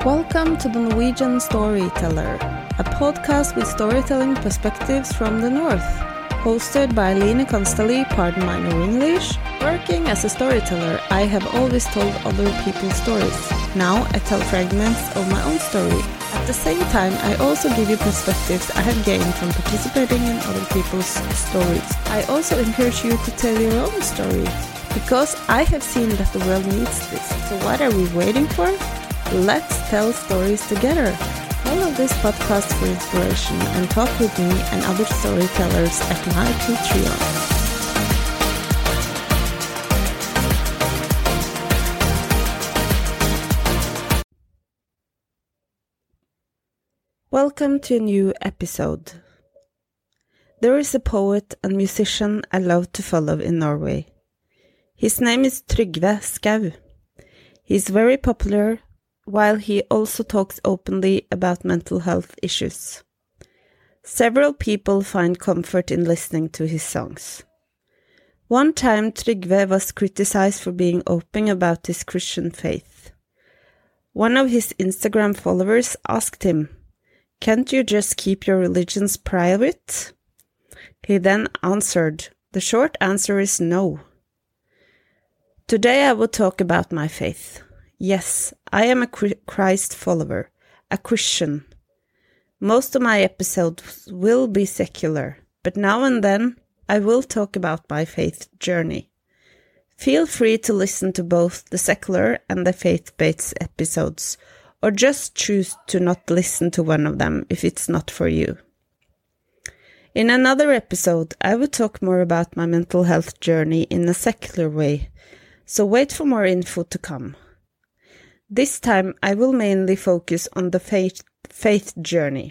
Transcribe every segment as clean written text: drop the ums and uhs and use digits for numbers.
Welcome to the Norwegian Storyteller, a podcast with storytelling perspectives from the north. Hosted by Line Konstali, pardon my no English. Working as a storyteller, I have always told other people's stories. Now I tell fragments of my own story. At the same time, I also give you perspectives I have gained from participating in other people's stories. I also encourage you to tell your own story, because I have seen that the world needs this. So what are we waiting for? Let's tell stories together. Follow this podcast for inspiration and talk with me and other storytellers at my Patreon. Welcome to a new episode. There is a poet and musician I love to follow in Norway. His name is Trygve Skau. He is very popular, while he also talks openly about mental health issues. Several people find comfort in listening to his songs. One time Trygve was criticized for being open about his Christian faith. One of his Instagram followers asked him, "Can't you just keep your religions private?" He then answered, "The short answer is no." Today I will talk about my faith. Yes, I am a Christ follower, a Christian. Most of my episodes will be secular, but now and then I will talk about my faith journey. Feel free to listen to both the secular and the faith-based episodes, or just choose to not listen to one of them if it's not for you. In another episode, I will talk more about my mental health journey in a secular way, so wait for more info to come. This time I will mainly focus on the faith journey.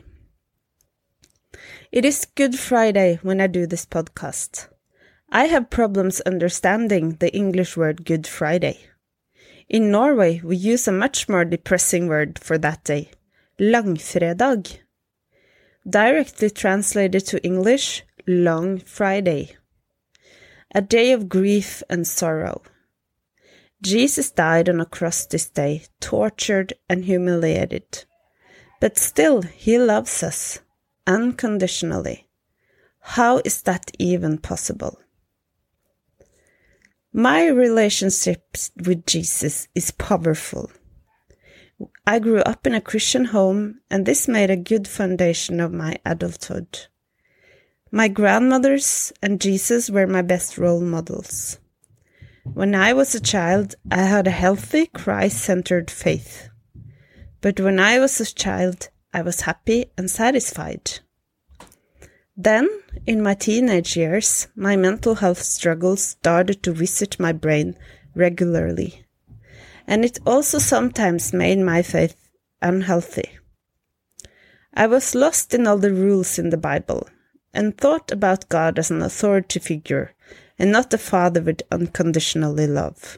It is Good Friday when I do this podcast. I have problems understanding the English word Good Friday. In Norway we use a much more depressing word for that day, Langfredag. Directly translated to English, Long Friday. A day of grief and sorrow. Jesus died on a cross this day, tortured and humiliated. But still, he loves us, unconditionally. How is that even possible? My relationship with Jesus is powerful. I grew up in a Christian home, and this made a good foundation of my adulthood. My grandmothers and Jesus were my best role models. When I was a child, I had a healthy, Christ-centered faith. But when I was a child, I was happy and satisfied. Then, in my teenage years, my mental health struggles started to visit my brain regularly. And it also sometimes made my faith unhealthy. I was lost in all the rules in the Bible, and thought about God as an authority figure, and not a father with unconditionally love.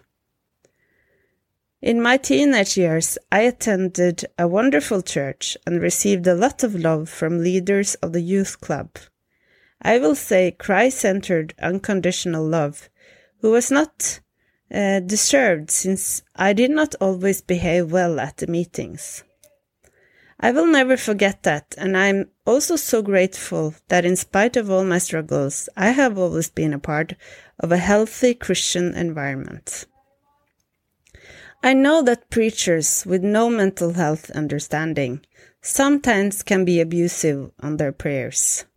In my teenage years, I attended a wonderful church and received a lot of love from leaders of the youth club. I will say Christ-centered unconditional love, who was not deserved since I did not always behave well at the meetings. I will never forget that, and I am also so grateful that in spite of all my struggles, I have always been a part of a healthy Christian environment. I know that preachers with no mental health understanding sometimes can be abusive in their prayers.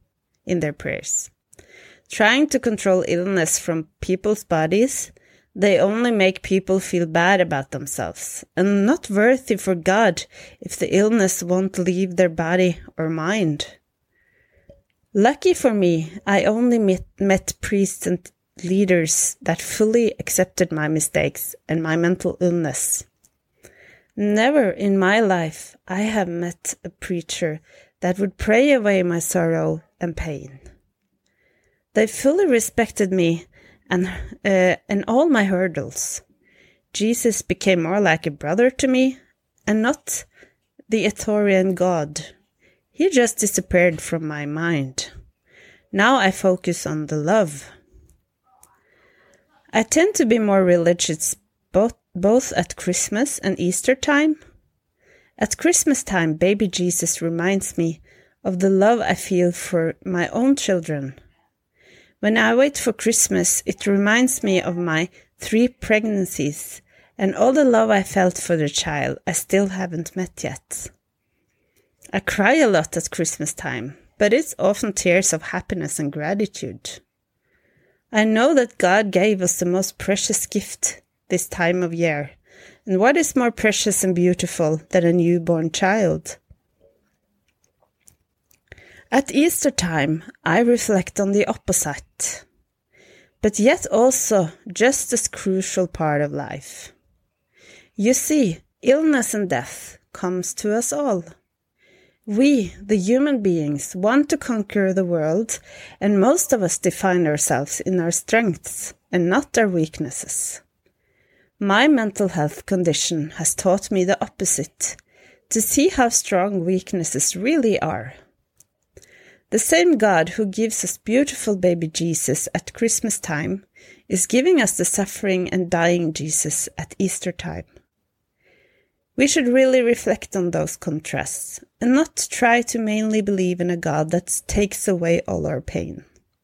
Trying to control illness from people's bodies, they only make people feel bad about themselves and not worthy for God if the illness won't leave their body or mind. Lucky for me, I only met priests and leaders that fully accepted my mistakes and my mental illness. Never in my life I have met a preacher that would pray away my sorrow and pain. They fully respected me and all my hurdles. Jesus became more like a brother to me, and not the authoritarian God. He just disappeared from my mind. Now I focus on the love. I tend to be more religious both at Christmas and Easter time, At Christmas time, baby Jesus reminds me of the love I feel for my own children. When I wait for Christmas, it reminds me of my 3 pregnancies and all the love I felt for the child I still haven't met yet. I cry a lot at Christmas time, but it's often tears of happiness and gratitude. I know that God gave us the most precious gift this time of year, and what is more precious and beautiful than a newborn child? At Easter time, I reflect on the opposite, but yet also just as crucial part of life. You see, illness and death comes to us all. We, the human beings, want to conquer the world, and most of us define ourselves in our strengths and not our weaknesses. My mental health condition has taught me the opposite, to see how strong weaknesses really are. The same God who gives us beautiful baby Jesus at Christmas time is giving us the suffering and dying Jesus at Easter time. We should really reflect on those contrasts and not try to mainly believe in a God that takes away all our pain.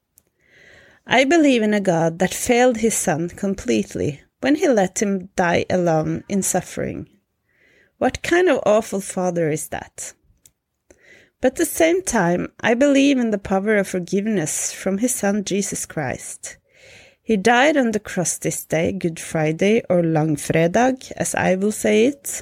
I believe in a God that failed his Son completely when he let him die alone in suffering. What kind of awful father is that? But at the same time, I believe in the power of forgiveness from his Son Jesus Christ. He died on the cross this day, Good Friday, or Langfredag, as I will say it.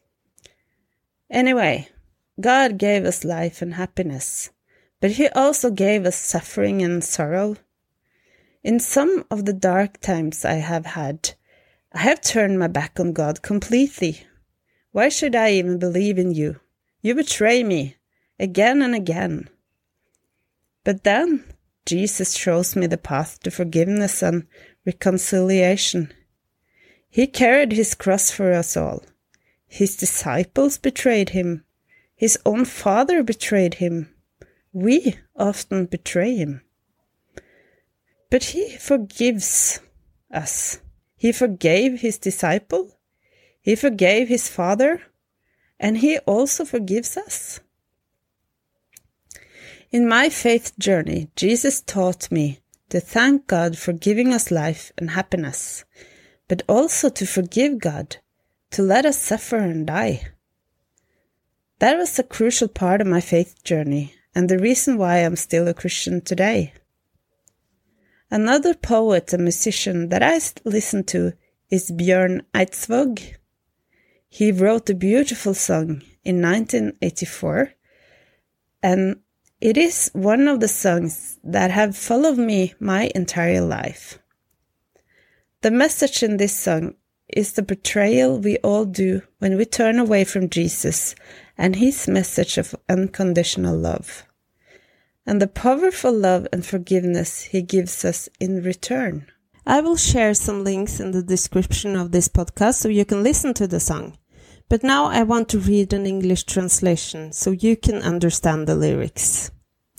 Anyway, God gave us life and happiness, but he also gave us suffering and sorrow. In some of the dark times I have had, I have turned my back on God completely. Why should I even believe in you? You betray me, again and again. But then, Jesus shows me the path to forgiveness and reconciliation. He carried his cross for us all. His disciples betrayed him. His own Father betrayed him. We often betray him. But he forgives us. He forgave his disciple. He forgave his Father. And he also forgives us. In my faith journey, Jesus taught me to thank God for giving us life and happiness, but also to forgive God, to let us suffer and die. That was a crucial part of my faith journey, and the reason why I'm still a Christian today. Another poet and musician that I listen to is Bjørn Eidsvåg. He wrote a beautiful song in 1984, and it is one of the songs that have followed me my entire life. The message in this song is the betrayal we all do when we turn away from Jesus and his message of unconditional love, and the powerful love and forgiveness he gives us in return. I will share some links in the description of this podcast so you can listen to the song. But now I want to read an English translation so you can understand the lyrics.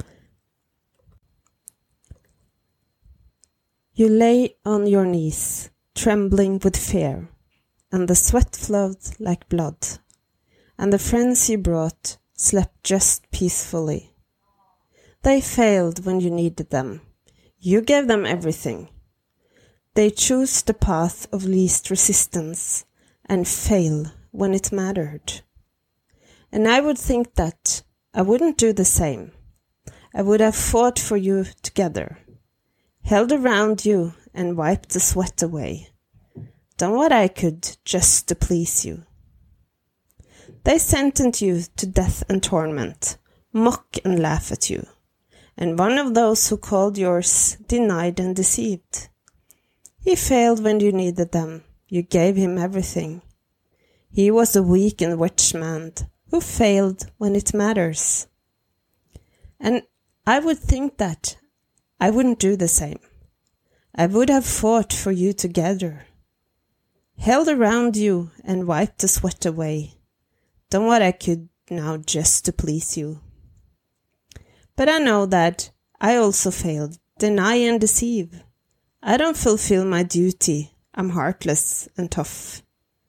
You lay on your knees, trembling with fear, and the sweat flowed like blood, and the friends you brought slept just peacefully. They failed when you needed them. You gave them everything. They chose the path of least resistance and fail when it mattered. And I would think that I wouldn't do the same. I would have fought for you together, held around you and wiped the sweat away, done what I could just to please you. They sentenced you to death and torment, mock and laugh at you, and one of those who called yours denied and deceived. He failed when you needed them. You gave him everything. He was a weak and wretched man who failed when it matters. And I would think that I wouldn't do the same. I would have fought for you together, held around you and wiped the sweat away, done what I could now just to please you. But I know that I also failed, deny and deceive. I don't fulfill my duty. I'm heartless and tough.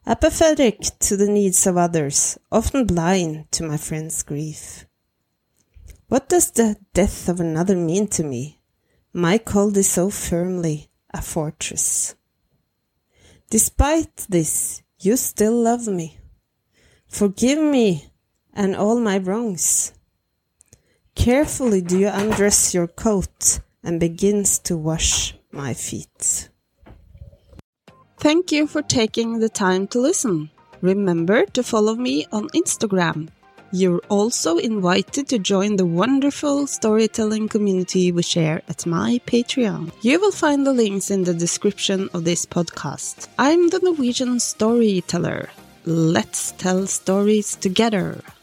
apathetic to the needs of others, often blind to my friend's grief. What does the death of another mean to me? My cold is so firmly a fortress. Despite this, you still love me. Forgive me and all my wrongs. Carefully do you undress your coat and begins to wash my feet. Thank you for taking the time to listen. Remember to follow me on Instagram. You're also invited to join the wonderful storytelling community we share at my Patreon. You will find the links in the description of this podcast. I'm the Norwegian storyteller. Let's tell stories together.